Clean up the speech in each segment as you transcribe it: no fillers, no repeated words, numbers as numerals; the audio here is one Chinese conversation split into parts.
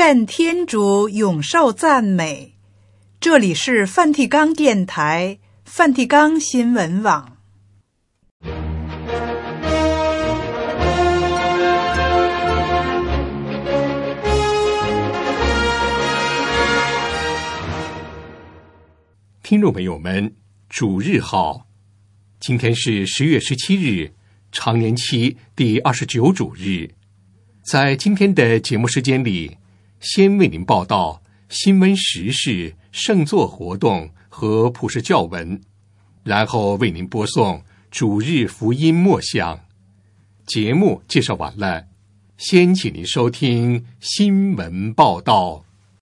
愿天主永受赞美。这里是梵蒂冈电台、梵蒂冈新闻网。 听众朋友们，主日好，今天是10月17日，常年期第29主日。在今天的节目时间里，先为您报道新闻时事、圣座活动和普世教文，然后为您播送主日福音默想。节目介绍完了，先请您收听新闻报道。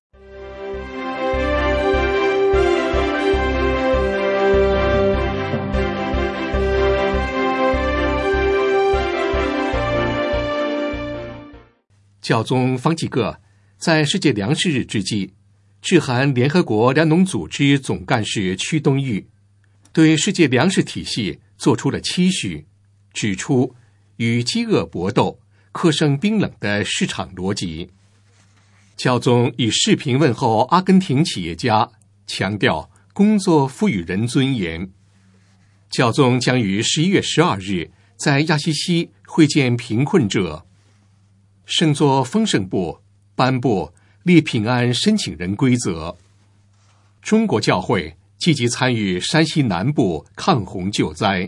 教宗方济各在世界粮食日之际，致函联合国粮农组织总干事屈冬玉，对世界粮食体系做出了期许，指出与饥饿搏斗、克胜冰冷的市场逻辑。教宗以视频问候阿根廷企业家，强调工作赋予人尊严。教宗将于11月12日在亚西西会见贫困者。圣座丰盛部颁布列平安申请人规则。中国教会积极参与山西南部抗洪救灾。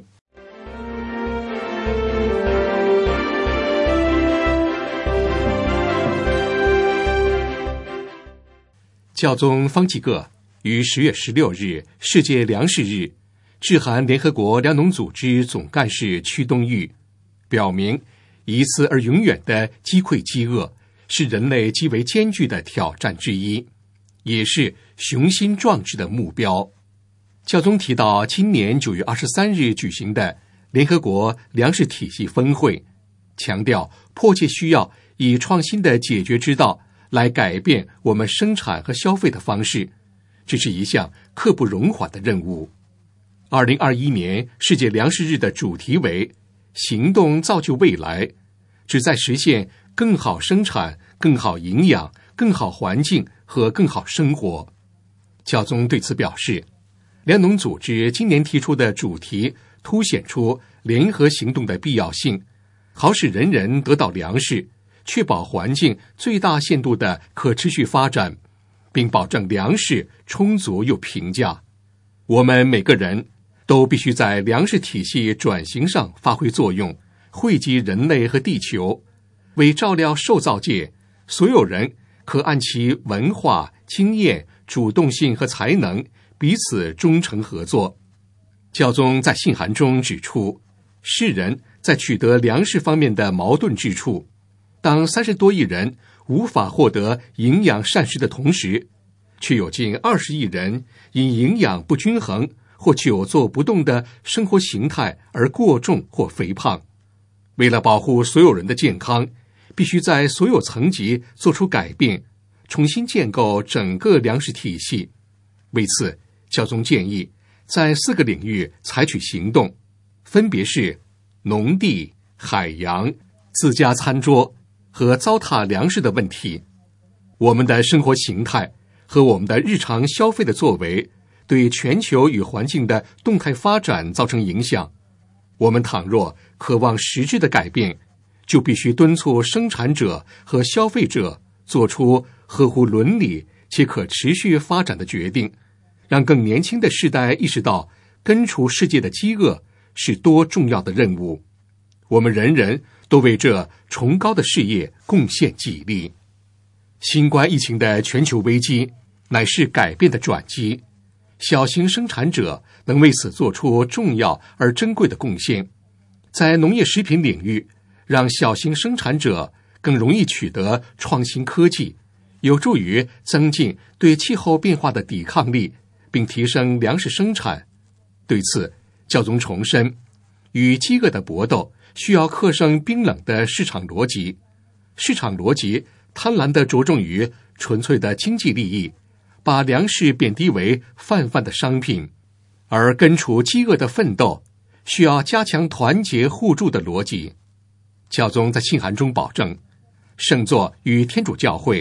教宗方济各于10月16日世界粮食日致函联合国粮农组织总干事屈冬玉，表明一次而永远的击溃饥饿是人类极为艰巨的挑战之一，也是雄心壮志的目标。教宗提到今年9月23日举行的联合国粮食体系峰会，强调迫切需要以创新的解决之道来改变我们生产和消费的方式，这是一项刻不容缓的任务。2021年世界粮食日的主题为行动造就未来，旨在实现更好生产、更好营养、更好环境和更好生活。教宗对此表示，粮农组织今年提出的主题凸显出联合行动的必要性，好使人人得到粮食，确保环境最大限度的可持续发展，并保证粮食充足又平价。我们每个人都必须在粮食体系转型上发挥作用，惠及人类和地球，为照料受造界，所有人可按其文化、经验、主动性和才能彼此忠诚合作。教宗在信函中指出，世人在取得粮食方面的矛盾之处，当30多亿人无法获得营养膳食的同时，却有近20亿人因营养不均衡或久坐不动的生活形态而过重或肥胖。为了保护所有人的健康，必须在所有层级做出改变，重新建构整个粮食体系。为此，教宗建议在4个领域采取行动，分别是农地、海洋、自家餐桌和糟蹋粮食的问题。我们的生活形态和我们的日常消费的作为对全球与环境的动态发展造成影响。我们倘若渴望实质的改变，就必须敦促生产者和消费者做出合乎伦理且可持续发展的决定，让更年轻的世代意识到根除世界的饥饿是多重要的任务。我们人人都为这崇高的事业贡献己力。新冠疫情的全球危机乃是改变的转机，小型生产者能为此做出重要而珍贵的贡献。在农业食品领域，让小型生产者更容易取得创新科技，有助于增进对气候变化的抵抗力，并提升粮食生产。对此，教宗重申，与饥饿的搏斗需要克胜冰冷的市场逻辑。市场逻辑贪婪地着重于纯粹的经济利益，把粮食贬低为泛泛的商品，而根除饥饿的奋斗需要加强团结互助的逻辑。教宗在信函中保证，圣座与天主教会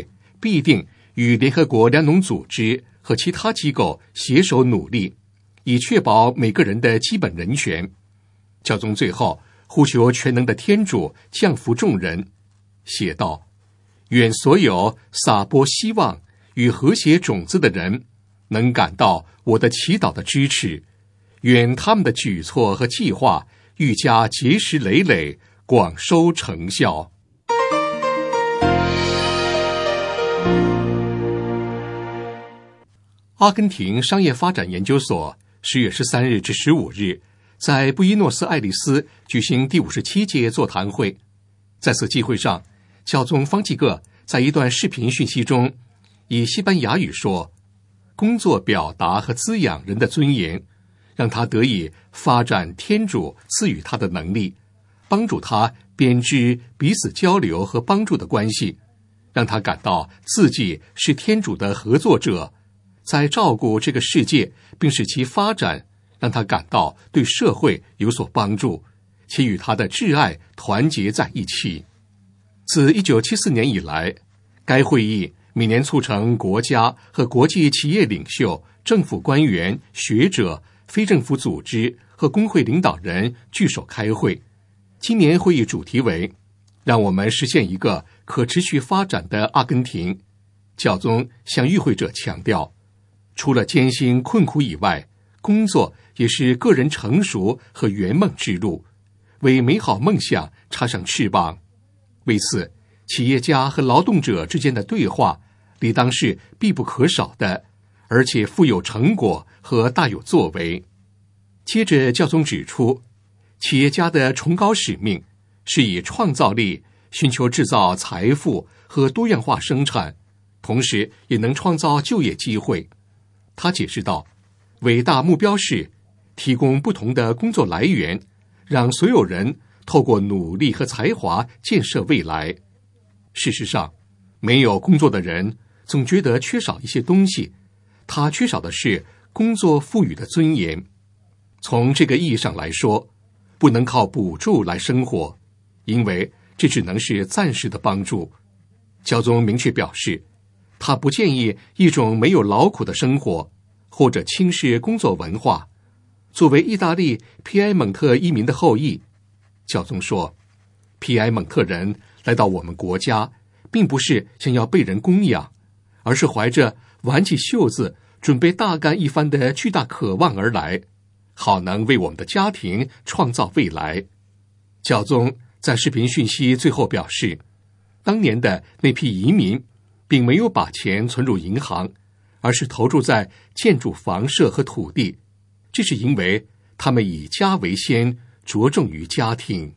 必定与联合国粮农组织和其他机构携手努力，以确保每个人的基本人权。教宗最后呼求全能的天主降福众人，写道：愿所有撒播希望与和谐种子的人能感到我的祈祷的支持，愿他们的举措和计划愈加结实累累，广收成效。阿根廷商业发展研究所10月13日至15日在布宜诺斯艾利斯举行第57届座谈会。在此机会上，教宗方济各在一段视频讯息中以西班牙语说：工作表达和滋养人的尊严，让他得以发展天主赐予他的能力，帮助他编织彼此交流和帮助的关系，让他感到自己是天主的合作者，在照顾这个世界并使其发展，让他感到对社会有所帮助，且与他的挚爱团结在一起。自1974年以来，该会议每年促成国家和国际企业领袖、政府官员、学者、非政府组织和工会领导人聚首开会。今年会议主题为让我们实现一个可持续发展的阿根廷。教宗向与会者强调，除了艰辛困苦以外，工作也是个人成熟和圆梦之路，为美好梦想插上翅膀。为此，企业家和劳动者之间的对话理当是必不可少的，而且富有成果和大有作为。接着，教宗指出，企业家的崇高使命是以创造力寻求制造财富和多样化生产，同时也能创造就业机会。他解释道，伟大目标是提供不同的工作来源，让所有人透过努力和才华建设未来。事实上，没有工作的人总觉得缺少一些东西，他缺少的是工作赋予的尊严。从这个意义上来说，不能靠补助来生活，因为这只能是暂时的帮助。教宗明确表示，他不建议一种没有劳苦的生活，或者轻视工作文化。作为意大利皮埃蒙特移民的后裔，教宗说，皮埃蒙特人来到我们国家，并不是想要被人供养，而是怀着挽起袖子准备大干一番的巨大渴望而来，好能为我们的家庭创造未来。教宗在视频讯息最后表示，当年的那批移民并没有把钱存入银行，而是投注在建筑房舍和土地，这是因为他们以家为先，着重于家庭。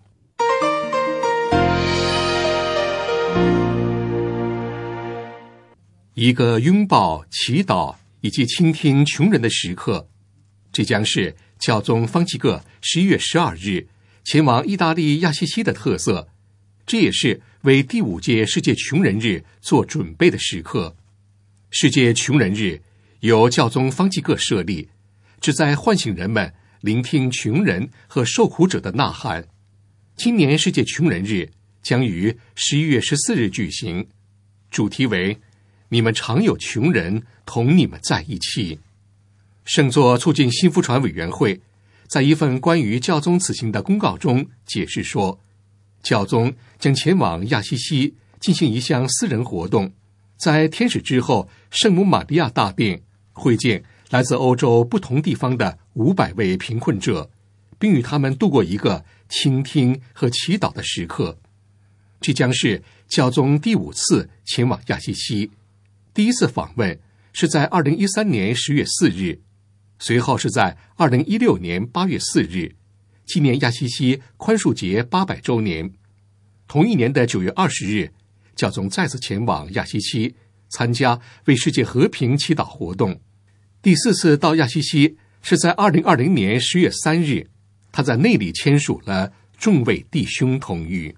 一个拥抱、祈祷以及倾听穷人的时刻，这将是教宗方济各11月12日前往意大利亚西西的特色，这也是为第5届世界穷人日做准备的时刻。世界穷人日由教宗方济各设立，旨在唤醒人们聆听穷人和受苦者的呐喊。今年世界穷人日将于11月14日举行，主题为你们常有穷人同你们在一起。圣座促进新福传委员会在一份关于教宗此行的公告中解释说，教宗将前往亚西西进行一项私人活动，在天使之后圣母玛利亚大殿会见来自欧洲不同地方的500位贫困者，并与他们度过一个倾听和祈祷的时刻。这将是教宗第5次前往亚西西，第一次访问是在2013年10月4日，随后是在2016年8月4日，纪念亚西西宽恕节800周年。同一年的9月20日，教宗再次前往亚西西，参加为世界和平祈祷活动。第4次到亚西西是在2020年10月3日，他在那里签署了众位弟兄同谕。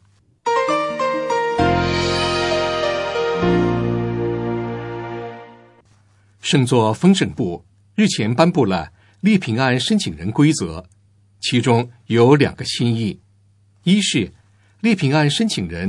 圣座丰盛部日前颁布了列平安申请人规则，其中有2个新意。一是列平安申请人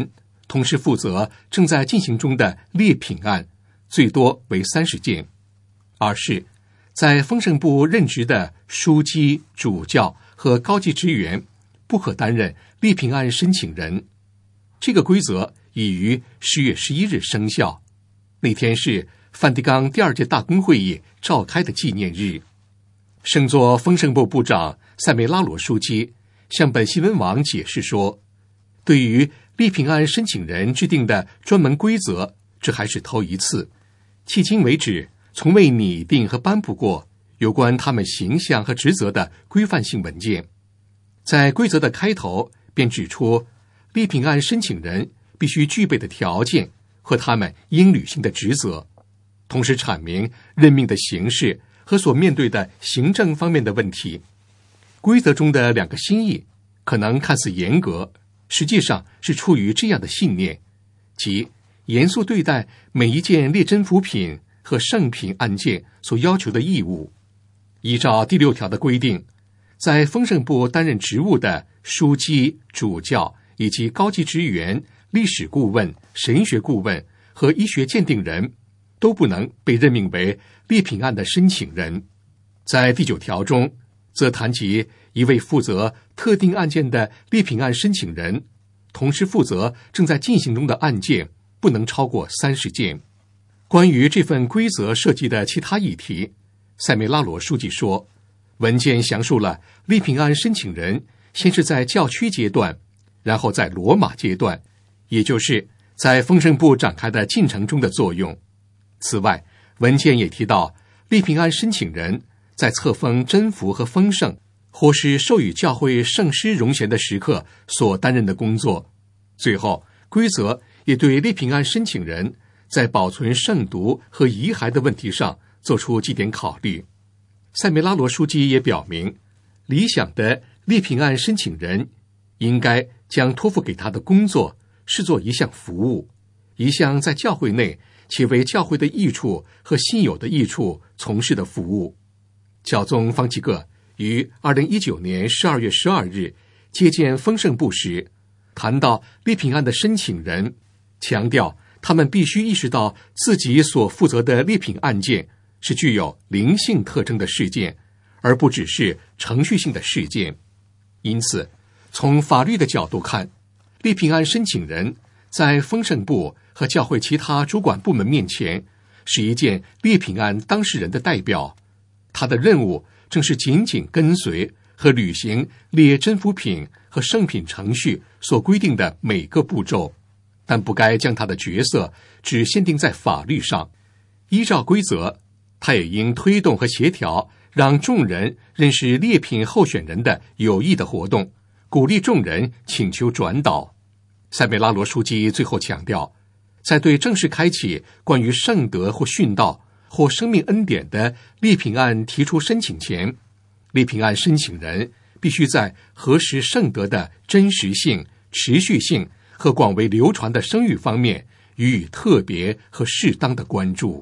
同时负责正在进行中的劣品案，最多为30件。二是在丰盛部任职的书记、主教和高级职员不可担任劣品案申请人。这个规则已于10月11日生效，那天是梵蒂冈第2届大公会议召开的纪念日。圣座丰盛部部长塞梅拉罗书记向本新闻网解释说，对于劣品案申请人制定的专门规则，这还是头一次，迄今为止从未拟定和颁布过有关他们形象和职责的规范性文件。在规则的开头便指出劣品案申请人必须具备的条件和他们应履行的职责，同时阐明任命的形式和所面对的行政方面的问题。规则中的2个新意可能看似严格，实际上是出于这样的信念，即严肃对待每一件劣真福品和圣品案件所要求的义务。依照第6条的规定，在丰盛部担任职务的书记、主教以及高级职员、历史顾问、神学顾问和医学鉴定人都不能被任命为劣品案的申请人。在第9条中，则谈及一位负责特定案件的劣品案申请人，同时负责正在进行中的案件不能超过30件。关于这份规则涉及的其他议题，塞梅拉罗书记说，文件详述了劣品案申请人先是在教区阶段，然后在罗马阶段，也就是在丰盛部展开的进程中的作用。此外，文件也提到劣品案申请人在册封真福和丰盛或是授予教会圣师荣衔的时刻所担任的工作。最后，规则也对劣品案申请人在保存圣毒和遗骸的问题上做出几点考虑。塞梅拉罗书记也表明，理想的劣品案申请人应该将托付给他的工作视作一项服务，一项在教会内且为教会的益处和信友的益处从事的服务。教宗方济各于2019年12月12日接见丰盛部时，谈到劣品案的申请人，强调他们必须意识到自己所负责的劣品案件是具有灵性特征的事件，而不只是程序性的事件。因此，从法律的角度看，劣品案申请人在丰盛部和教会其他主管部门面前是一件劣品案当事人的代表，他的任务正是紧紧跟随和履行劣真福品和圣品程序所规定的每个步骤，但不该将他的角色只限定在法律上。依照规则，他也应推动和协调让众人认识劣品候选人的有益的活动，鼓励众人请求转导。塞梅拉罗书记最后强调，在对正式开启关于圣德或殉道或生命恩典的劣品案提出申请前，劣品案申请人必须在核实圣德的真实性、持续性和广为流传的声誉方面予以特别和适当的关注。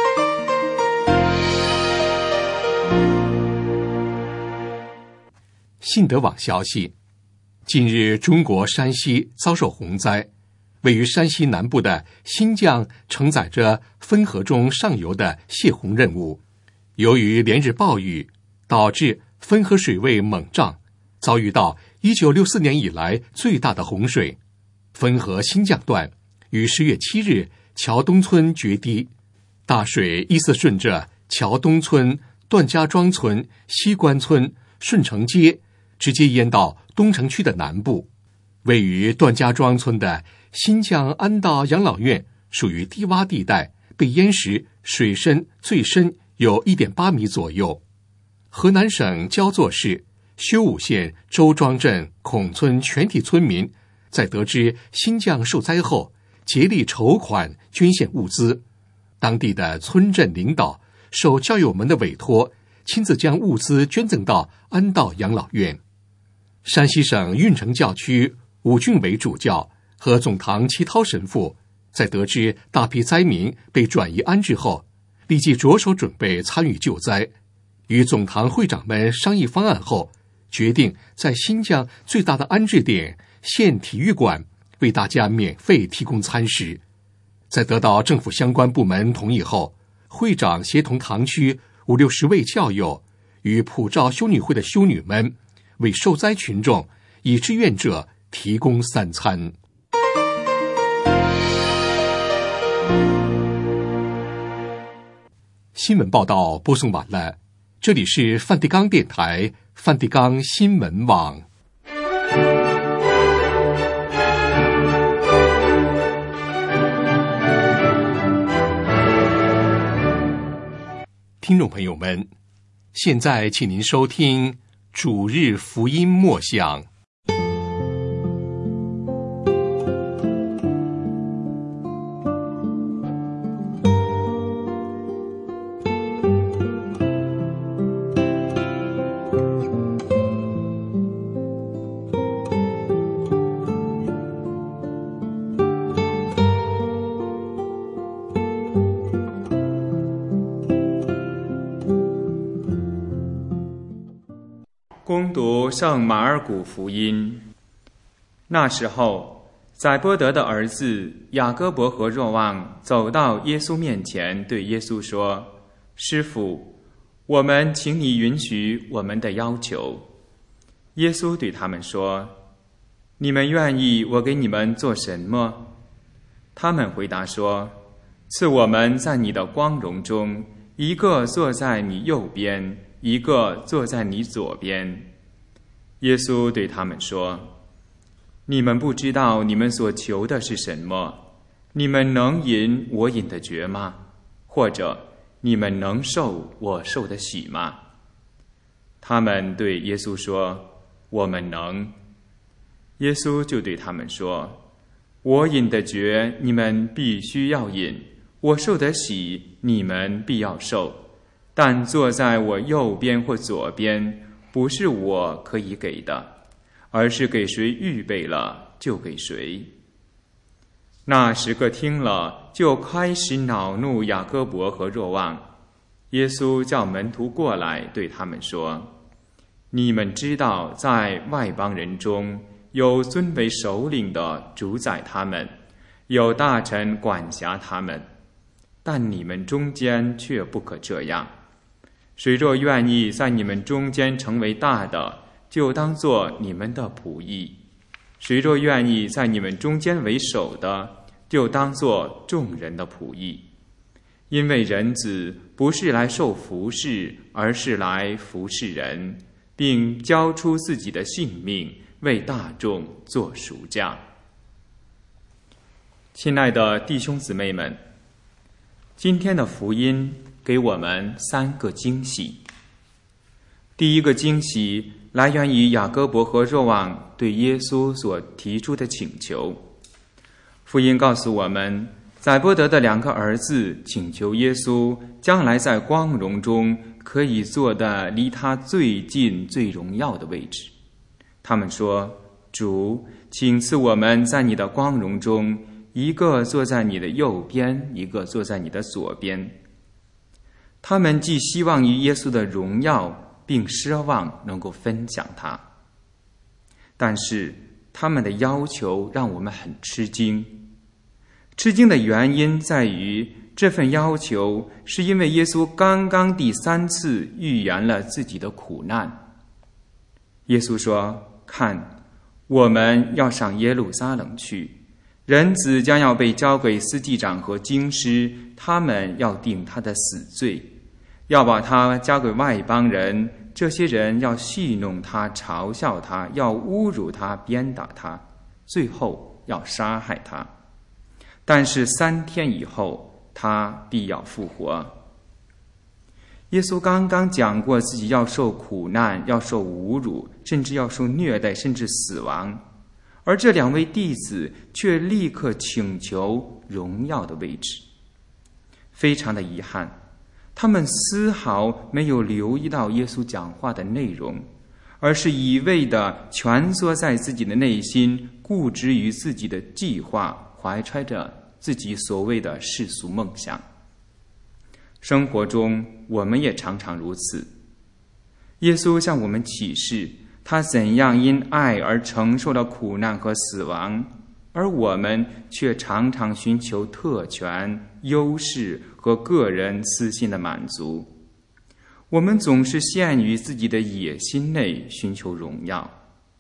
信德网消息，近日中国山西遭受洪灾，位于山西南部的新绛承载着汾河中上游的泄洪任务，由于连日暴雨，导致汾河水位猛涨，遭遇到1964年以来最大的洪水。汾河新绛段于10月7日桥东村决堤，大水依次顺着桥东村、段家庄村、西关村、顺城街直接淹到东城区的南部。位于段家庄村的新绛安道养老院属于低洼地带，被淹时水深最深有 1.8 米左右。河南省焦作市修武县周庄镇孔村全体村民在得知新绛受灾后，竭力筹款捐献物资。当地的村镇领导受教友们的委托，亲自将物资捐赠到安道养老院。山西省运城教区武俊伟主教和总堂齐涛神父在得知大批灾民被转移安置后，立即着手准备参与救灾。与总堂会长们商议方案后，决定在新绛最大的安置点县体育馆为大家免费提供餐食。在得到政府相关部门同意后，会长协同堂区50-60位教友与普照修女会的修女们，为受灾群众以志愿者提供3餐。新闻报道播送完了，这里是梵蒂冈电台梵蒂冈新闻网。听众朋友们，现在请您收听主日福音默想。 恭读圣马尔谷福音。那时候，载波德的儿子雅各伯和若望走到耶稣面前，对耶稣说：“师父，我们请你允许我们的要求。”耶稣对他们说：“你们愿意我给你们做什么？”他们回答说：“赐我们在你的光荣中，一个坐在你右边，一个坐在你左边。”耶稣对他们说：“你们不知道你们所求的是什么，你们能饮我饮的爵吗？或者你们能受我受的洗吗？”他们对耶稣说：“我们能。”耶稣就对他们说：“我饮的爵你们必须要饮，我受的洗你们必要受，但坐在我右边或左边，不是我可以给的，而是给谁预备了就给谁。”那10个听了，就开始恼怒雅各伯和若望。耶稣叫门徒过来，对他们说：“你们知道，在外邦人中有尊为首领的主宰他们，有大臣管辖他们，但你们中间却不可这样。谁若愿意在你们中间成为大的，就当作你们的仆役；谁若愿意在你们中间为首的，就当作众人的仆役。因为人子不是来受服侍，而是来服侍人，并交出自己的性命，为大众做赎价。”亲爱的弟兄姊妹们，今天的福音给我们3个惊喜。第一个惊喜来源于雅各伯和若望对耶稣所提出的请求。福音告诉我们，载波德的2个儿子请求耶稣将来在光荣中可以坐得离他最近最荣耀的位置。他们说：“主，请赐我们在你的光荣中，一个坐在你的右边，一个坐在你的左边。”他们既希望于耶稣的荣耀，并奢望能够分享它，但是他们的要求让我们很吃惊。吃惊的原因在于，这份要求是因为耶稣刚刚第3次预言了自己的苦难。耶稣说：“看，我们要上耶路撒冷去，人子将要被交给司祭长和经师，他们要定他的死罪，要把他交给外邦人，这些人要戏弄他，嘲笑他，要侮辱他，鞭打他，最后要杀害他。但是3天以后，他必要复活。”耶稣刚刚讲过自己要受苦难，要受侮辱，甚至要受虐待，甚至死亡，而这2位弟子却立刻请求荣耀的位置。非常的遗憾，他们丝毫没有留意到耶稣讲话的内容，而是一味地蜷缩在自己的内心，固执于自己的计划，怀揣着自己所谓的世俗梦想。生活中我们也常常如此。耶稣向我们启示他怎样因爱而承受了苦难和死亡， 而我们却常常寻求特权、优势和个人私心的满足。我们总是陷于自己的野心内寻求荣耀。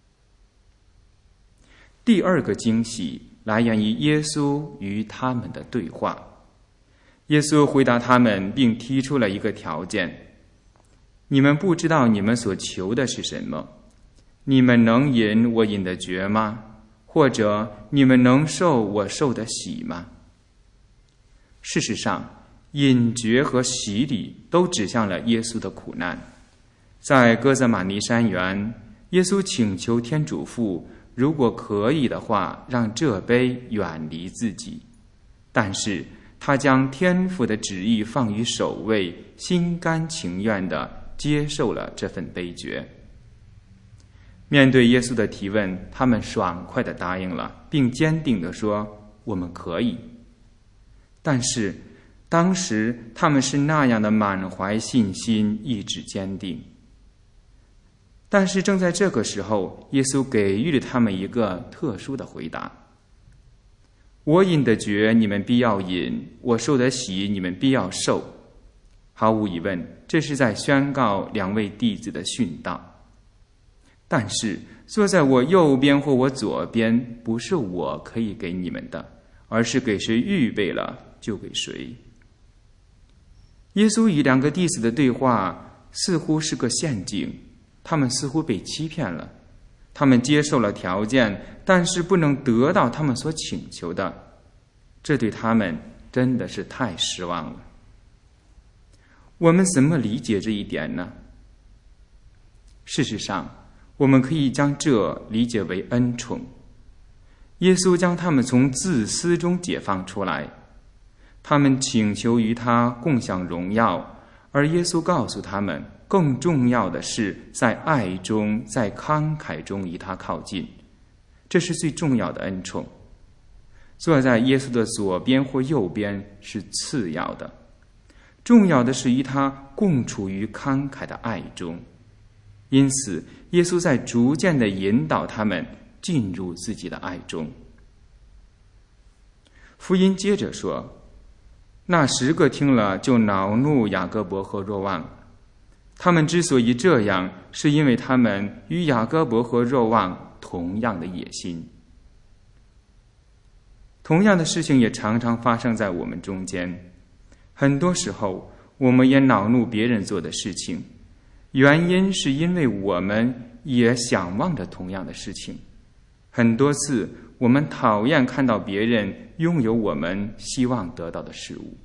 第二个惊喜来源于耶稣与他们的对话。耶稣回答他们，并提出了一个条件：你们不知道你们所求的是什么？你们能饮我饮的爵吗？或者你们能受我受的喜吗？事实上，饮爵和洗礼都指向了耶稣的苦难。在哥瑟马尼山园，耶稣请求天主父，如果可以的话，让这杯远离自己。但是他将天父的旨意放于首位，心甘情愿地接受了这份杯爵。面对耶稣的提问，他们爽快地答应了，并坚定地说：我们可以。但是当时他们是那样的满怀信心，意志坚定。但是正在这个时候，耶稣给予了他们一个特殊的回答：我饮的爵你们必要饮，我受的喜你们必要受。毫无疑问，这是在宣告两位弟子的殉道。但是坐在我右边或我左边，不是我可以给你们的，而是给谁预备了就给谁。耶稣与两个弟子的对话似乎是个陷阱，他们似乎被欺骗了。他们接受了条件，但是不能得到他们所请求的，这对他们真的是太失望了。我们怎么理解这一点呢？事实上，我们可以将这理解为恩宠。耶稣将他们从自私中解放出来，他们请求与他共享荣耀，而耶稣告诉他们，更重要的是在爱中，在慷慨中与他靠近，这是最重要的恩宠。坐在耶稣的左边或右边是次要的，重要的是与他共处于慷慨的爱中。因此耶稣在逐渐地引导他们进入自己的爱中。福音接着说，那10个听了就恼怒雅各伯和若望。他们之所以这样，是因为他们与雅各伯和若望同样的野心。同样的事情也常常发生在我们中间。很多时候我们也恼怒别人做的事情，原因是因为我们也想望着同样的事情。很多次我们讨厌看到别人拥有我们希望得到的事物。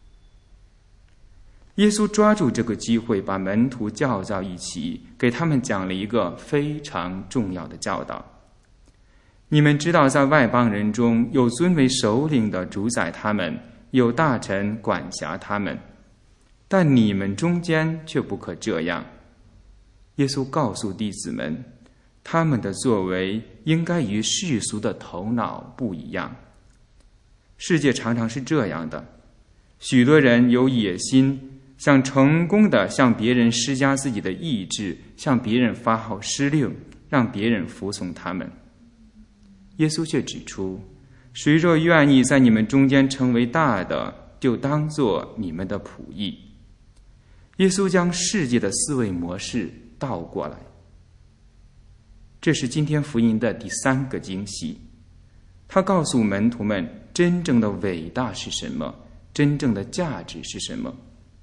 耶稣抓住这个机会，把门徒叫到一起，给他们讲了一个非常重要的教导。你们知道，在外邦人中有尊为首领的主宰他们，有大臣管辖他们，但你们中间却不可这样。耶稣告诉弟子们，他们的作为应该与世俗的头脑不一样。世界常常是这样的，许多人有野心，想成功地向别人施加自己的意志，向别人发号施令，让别人服从他们。耶稣却指出，谁若愿意在你们中间成为大的，就当作你们的仆役。耶稣将世界的思维模式倒过来。这是今天福音的第3个惊喜。他告诉门徒们，真正的伟大是什么，真正的价值是什么。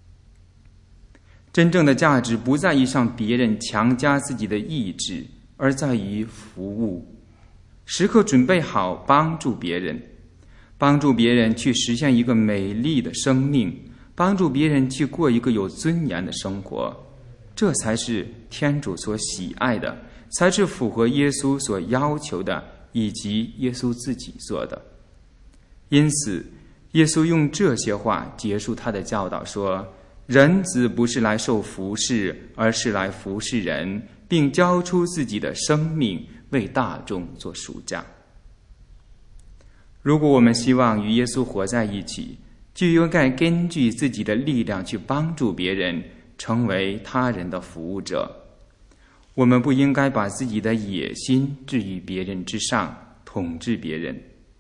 真正的价值不在于向别人强加自己的意志，而在于服务，时刻准备好帮助别人，帮助别人去实现一个美丽的生命，帮助别人去过一个有尊严的生活。这才是天主所喜爱的，才是符合耶稣所要求的，以及耶稣自己做的。因此耶稣用这些话结束他的教导，说，人子不是来受服侍，而是来服侍人，并交出自己的生命为大众做赎价。如果我们希望与耶稣活在一起，就应该根据自己的力量去帮助别人，成为他人的服务者。我们不应该把自己的野心置于别人之上，统治别人。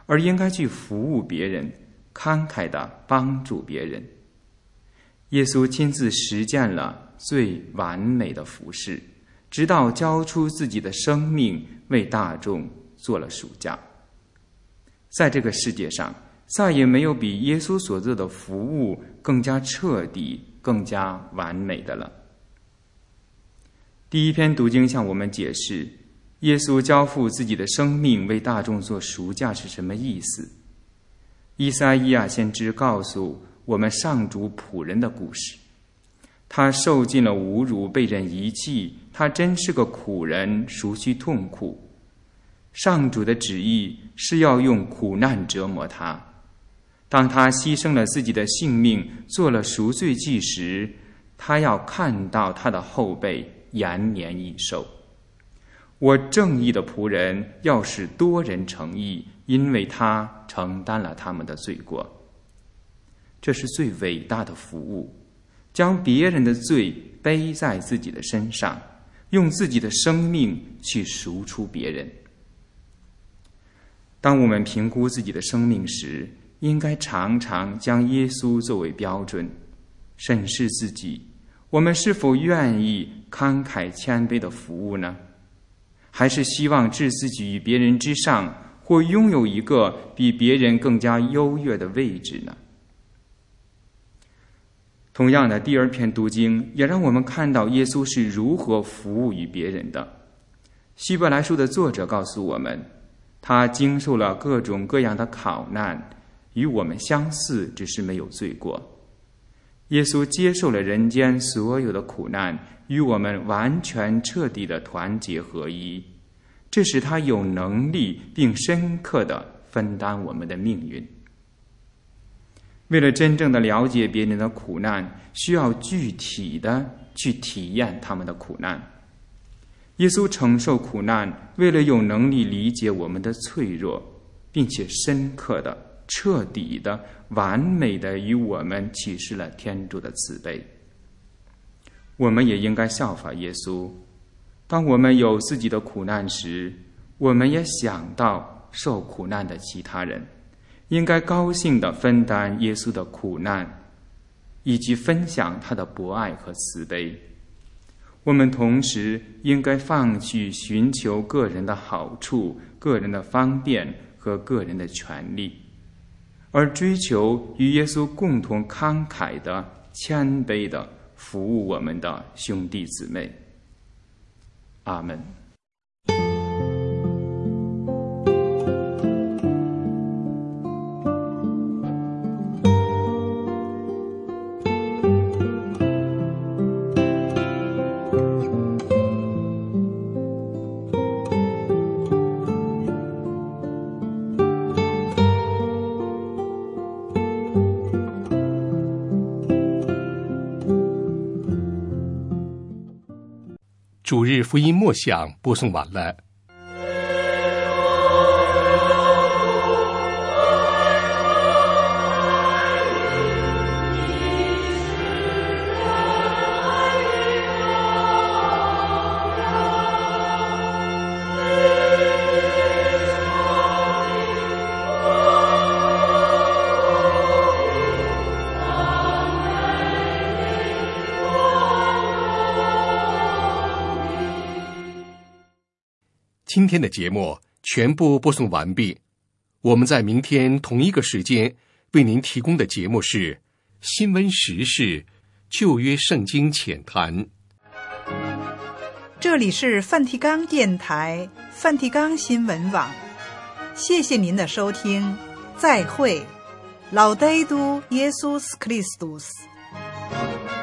而应该去服务别人，慷慨地帮助别人。耶稣亲自实践了最完美的服事，直到交出自己的生命，为大众做了赎价。在这个世界上，再也没有比耶稣所做的服务更加彻底、更加完美的了。第一篇读经向我们解释，耶稣交付自己的生命为大众做赎价是什么意思。以赛亚先知告诉我们上主仆人的故事，他受尽了侮辱，被人遗弃，他真是个苦人，熟悉痛苦。上主的旨意是要用苦难折磨他。当他牺牲了自己的性命，做了赎罪祭时，他要看到他的后辈延年益寿。我正义的仆人要使多人成义，因为他承担了他们的罪过。这是最伟大的服务，将别人的罪背在自己的身上，用自己的生命去赎出别人。当我们评估自己的生命时，应该常常将耶稣作为标准，审视自己，我们是否愿意慷慨谦卑的服务呢？还是希望置自己于别人之上，或拥有一个比别人更加优越的位置呢？同样的，第二篇读经也让我们看到耶稣是如何服务于别人的。希伯来书的作者告诉我们，他经受了各种各样的考难，与我们相似，只是没有罪过。耶稣接受了人间所有的苦难，与我们完全彻底的团结合一，这使他有能力并深刻地分担我们的命运。为了真正的了解别人的苦难，需要具体的去体验他们的苦难。耶稣承受苦难，为了有能力理解我们的脆弱，并且深刻的、彻底的、完美的与我们启示了天主的慈悲。我们也应该效法耶稣，当我们有自己的苦难时，我们也想到受苦难的其他人，应该高兴地分担耶稣的苦难，以及分享他的博爱和慈悲。我们同时应该放弃寻求个人的好处、个人的方便和个人的权利，而追求与耶稣共同慷慨的、谦卑的服务我们的兄弟姊妹。阿们。 主日福音默想播送完了。今天的节目全部播送完毕，我们在明天同一个时间为您提供的节目是新闻时事、旧约圣经浅谈。 这里是梵蒂冈电台、梵蒂冈新闻网，谢谢您的收听，再会。Laudetur Jesus Christus。